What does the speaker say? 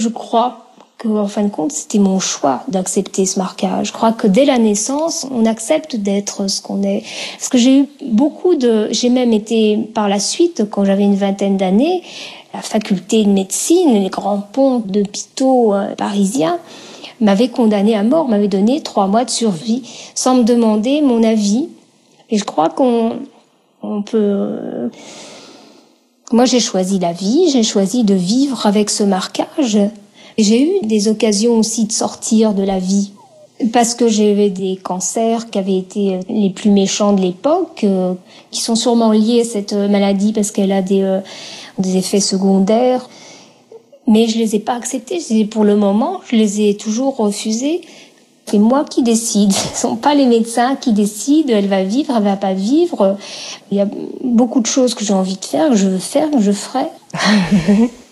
Je crois qu'en fin de compte, c'était mon choix d'accepter ce marquage. Je crois que dès la naissance, on accepte d'être ce qu'on est. Parce que j'ai même été par la suite, quand j'avais une vingtaine d'années, la faculté de médecine, les grands ponts d'hôpitaux parisiens m'avaient condamnée à mort, m'avaient donné 3 mois de survie, sans me demander mon avis. Et je crois qu'on peut... Moi, j'ai choisi la vie, j'ai choisi de vivre avec ce marquage. J'ai eu des occasions aussi de sortir de la vie parce que j'avais des cancers qui avaient été les plus méchants de l'époque, qui sont sûrement liés à cette maladie parce qu'elle a des effets secondaires. Mais je les ai pas acceptés. Pour le moment, je les ai toujours refusés. C'est moi qui décide. Ce sont pas les médecins qui décident. Elle va vivre, elle va pas vivre. Il y a beaucoup de choses que j'ai envie de faire, que je veux faire, que je ferai.